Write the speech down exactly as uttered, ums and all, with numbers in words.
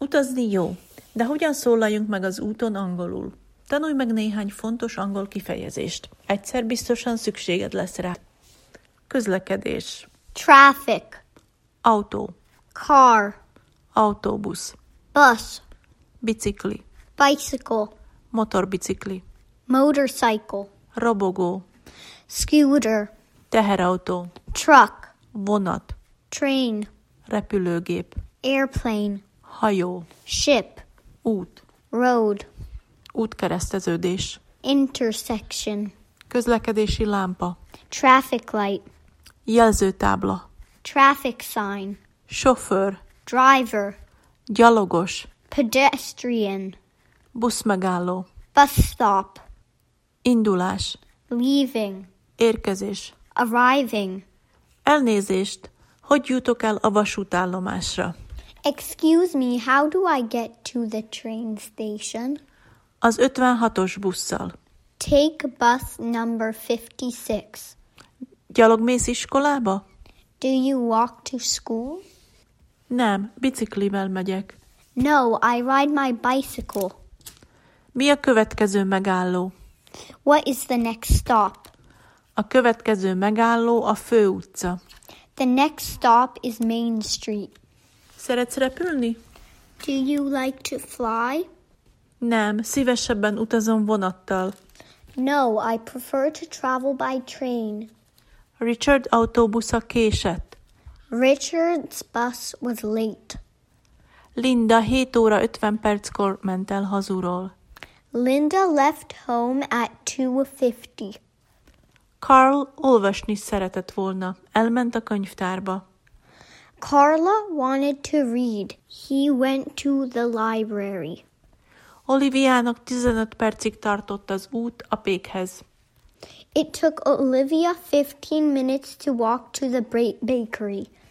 Utazni jó, de hogyan szólaljunk meg az úton angolul? Tanulj meg néhány fontos angol kifejezést. Egyszer biztosan szükséged lesz rá. Közlekedés. Traffic. Autó. Car. Autóbusz. Bus. Bicikli. Bicycle. Motorbicikli. Motorcycle. Robogó. Scooter. Teherautó. Truck. Vonat. Train. Repülőgép. Airplane. Hajó. Ship. Út. Road. Útkereszteződés. Intersection. Közlekedési lámpa. Traffic light. Jelzőtábla. Traffic sign. Sofőr. Driver. Gyalogos. Pedestrian. Buszmegálló. Bus stop. Indulás. Leaving. Érkezés. Arriving. Elnézést. Hogy jutok el a vasútállomásra? Excuse me, how do I get to the train station? Az ötvenhatos busszal. Take bus number fifty-six. Gyalog mész iskolába? Do you walk to school? Nem, biciklivel megyek. No, I ride my bicycle. Mi a következő megálló? What is the next stop? A következő megálló a főutca. The next stop is Main Street. Szeretsz repülni? Do you like to fly? Nem, szívesebben utazom vonattal. No, I prefer to travel by train. Richard autóbusza késett. Richard's bus was late. Linda hét óra ötven perckor ment el hazuról. Linda left home at two fifty. Carl olvasni szeretett volna. Elment a könyvtárba. Carla wanted to read. He went to the library. Oliviának tizenöt percig tartott az út a pékhez. It took Olivia fifteen minutes to walk to the bakery.